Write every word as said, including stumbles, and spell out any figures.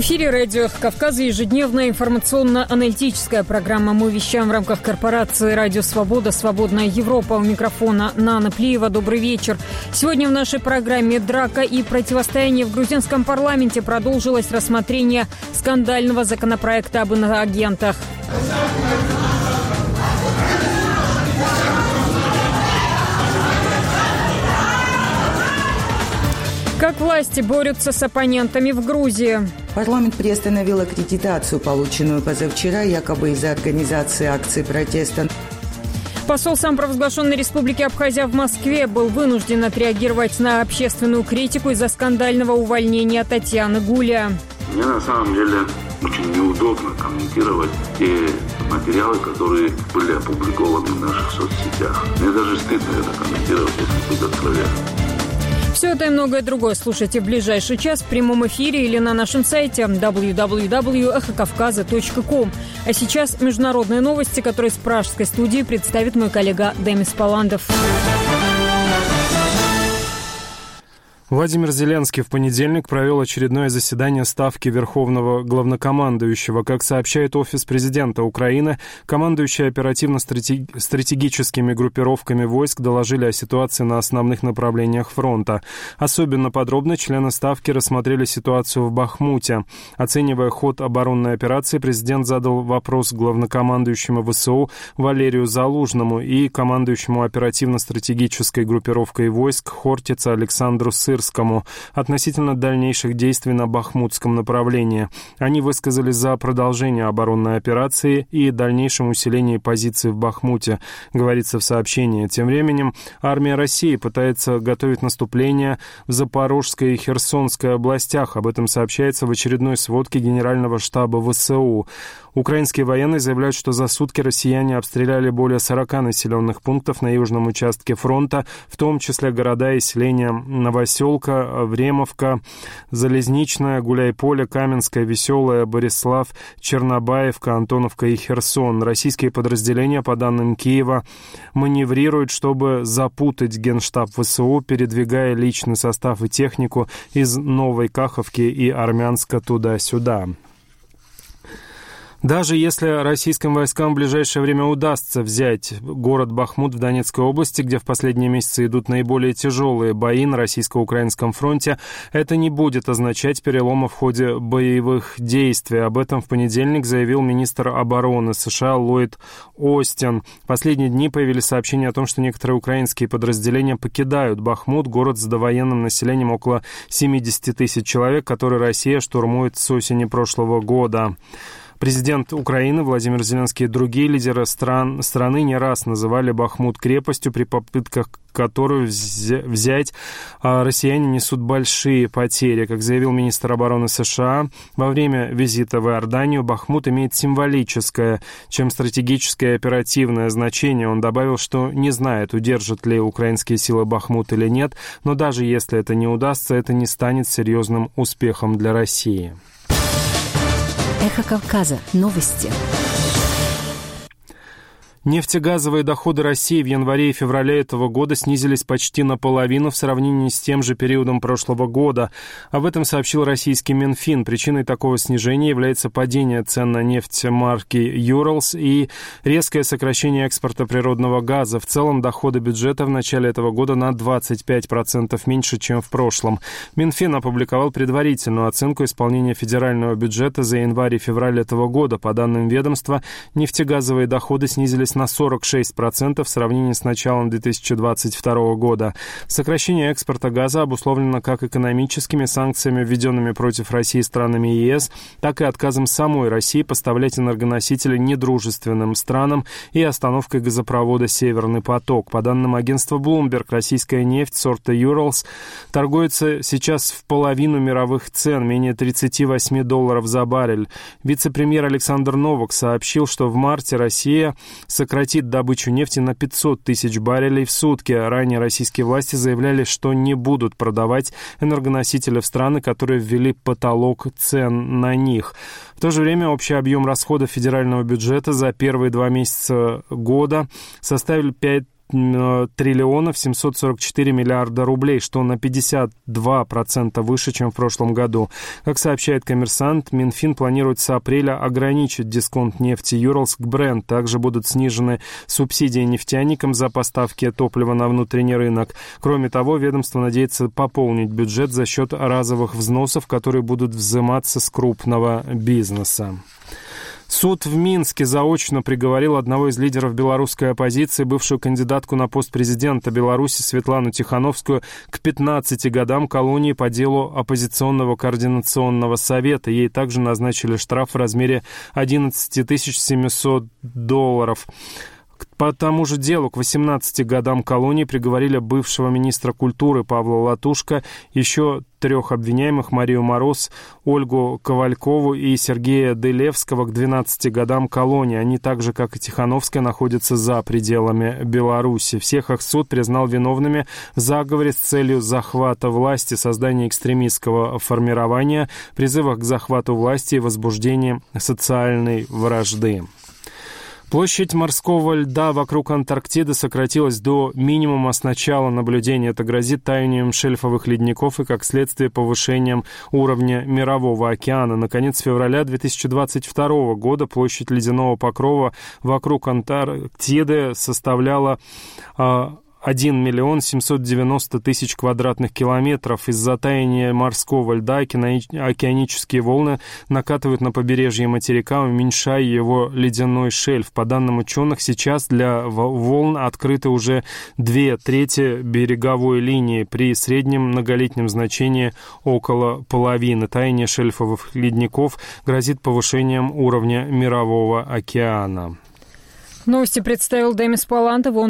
эфире радио «Эхо Кавказа» ежедневная информационно-аналитическая программа. Мы вещаем в рамках корпорации «Радио Свобода», «Свободная Европа». У микрофона Нана Плиева. Добрый вечер. Сегодня в нашей программе драка и противостояние в грузинском парламенте. Продолжилось рассмотрение скандального законопроекта об иноагентах. Как власти борются с оппонентами в Грузии? Парламент приостановил аккредитацию, полученную позавчера, якобы из-за организации акций протеста. Посол самопровозглашенной республики Абхазия в Москве был вынужден отреагировать на общественную критику из-за скандального увольнения Татьяны Гуля. Мне на самом деле очень неудобно комментировать те материалы, которые были опубликованы в наших соцсетях. Мне даже стыдно это комментировать, если быть откровенным. Все это и многое другое слушайте в ближайший час в прямом эфире или на нашем сайте дабл ю дабл ю дабл ю точка эхо кавказа точка ком. А сейчас международные новости, которые с пражской студии представит мой коллега Демис Паландов. Владимир Зеленский в понедельник провел очередное заседание Ставки Верховного Главнокомандующего. Как сообщает Офис Президента Украины, командующие оперативно-стратегическими группировками войск доложили о ситуации на основных направлениях фронта. Особенно подробно члены Ставки рассмотрели ситуацию в Бахмуте. Оценивая ход оборонной операции, президент задал вопрос главнокомандующему ВСУ Валерию Залужному и командующему оперативно-стратегической группировкой войск Хортица Александру Сырскому относительно дальнейших действий на Бахмутском направлении. Они высказали за продолжение оборонной операции и дальнейшем усилении позиций в Бахмуте, говорится в сообщении. Тем временем армия России пытается готовить наступление в Запорожской и Херсонской областях. Об этом сообщается в очередной сводке Генерального штаба ВСУ. Украинские военные заявляют, что за сутки россияне обстреляли более сорока населенных пунктов на южном участке фронта, в том числе города и селения Новоселка, Времовка, Залезничная, Гуляйполе, Каменская, Веселая, Борислав, Чернобаевка, Антоновка и Херсон. Российские подразделения, по данным Киева, маневрируют, чтобы запутать Генштаб ВСУ, передвигая личный состав и технику из Новой Каховки и Армянска туда-сюда. Даже если российским войскам в ближайшее время удастся взять город Бахмут в Донецкой области, где в последние месяцы идут наиболее тяжелые бои на российско-украинском фронте, это не будет означать перелома в ходе боевых действий. Об этом в понедельник заявил министр обороны США Ллойд Остин. В последние дни появились сообщения о том, что некоторые украинские подразделения покидают Бахмут, город с довоенным населением около семьдесят тысяч человек, который Россия штурмует с осени прошлого года. Президент Украины Владимир Зеленский и другие лидеры стран, страны не раз называли Бахмут крепостью, при попытках которую взять россияне несут большие потери. Как заявил министр обороны США, во время визита в Иорданию Бахмут имеет символическое, чем стратегическое и оперативное значение. Он добавил, что не знает, удержат ли украинские силы Бахмут или нет, но даже если это не удастся, это не станет серьезным успехом для России. Эхо Кавказа. Новости. Нефтегазовые доходы России в январе и феврале этого года снизились почти наполовину в сравнении с тем же периодом прошлого года. Об этом сообщил российский Минфин. Причиной такого снижения является падение цен на нефть марки «Юралс» и резкое сокращение экспорта природного газа. В целом доходы бюджета в начале этого года на двадцать пять процентов меньше, чем в прошлом. Минфин опубликовал предварительную оценку исполнения федерального бюджета за январь и февраль этого года. По данным ведомства, нефтегазовые доходы снизились на сорок шесть процентов в сравнении с началом две тысячи двадцать второго года. Сокращение экспорта газа обусловлено как экономическими санкциями, введенными против России странами ЕС, так и отказом самой России поставлять энергоносители недружественным странам и остановкой газопровода «Северный поток». По данным агентства Bloomberg, российская нефть сорта «Юралс» торгуется сейчас в половину мировых цен, менее тридцать восемь долларов за баррель. Вице-премьер Александр Новак сообщил, что в марте Россия сократит добычу нефти на пятьсот тысяч баррелей в сутки. Ранее российские власти заявляли, что не будут продавать энергоносители в страны, которые ввели потолок цен на них. В то же время общий объем расходов федерального бюджета за первые два месяца года составил пять триллионов семьсот сорок четыре миллиарда рублей, что на пятьдесят два процента выше, чем в прошлом году. Как сообщает «Коммерсант», Минфин планирует с апреля ограничить дисконт нефти Urals к Brent. Также будут снижены субсидии нефтяникам за поставки топлива на внутренний рынок. Кроме того, ведомство надеется пополнить бюджет за счет разовых взносов, которые будут взиматься с крупного бизнеса. Суд в Минске заочно приговорил одного из лидеров белорусской оппозиции, бывшую кандидатку на пост президента Беларуси Светлану Тихановскую, к пятнадцати годам колонии по делу оппозиционного координационного совета. Ей также назначили штраф в размере одиннадцать тысяч семьсот долларов. По тому же делу к восемнадцати годам колонии приговорили бывшего министра культуры Павла Латушко, еще трех обвиняемых Марию Мороз, Ольгу Ковалькову и Сергея Делевского к двенадцати годам колонии. Они так же, как и Тихановская, находятся за пределами Беларуси. Всех их суд признал виновными в заговоре с целью захвата власти, создания экстремистского формирования, призывах к захвату власти и возбуждении социальной вражды. Площадь морского льда вокруг Антарктиды сократилась до минимума с начала наблюдения. Это грозит таянием шельфовых ледников и, как следствие, повышением уровня мирового океана. Наконец февраля две тысячи двадцать второго года площадь ледяного покрова вокруг Антарктиды составляла один миллион семьсот девяносто тысяч квадратных километров. Из-за таяния морского льда океанические волны накатывают на побережье материка, уменьшая его ледяной шельф. По данным ученых, сейчас для волн открыты уже две трети береговой линии при среднем многолетнем значении около половины. Таяние шельфовых ледников грозит повышением уровня мирового океана. Новости представил Демис Палантов. Он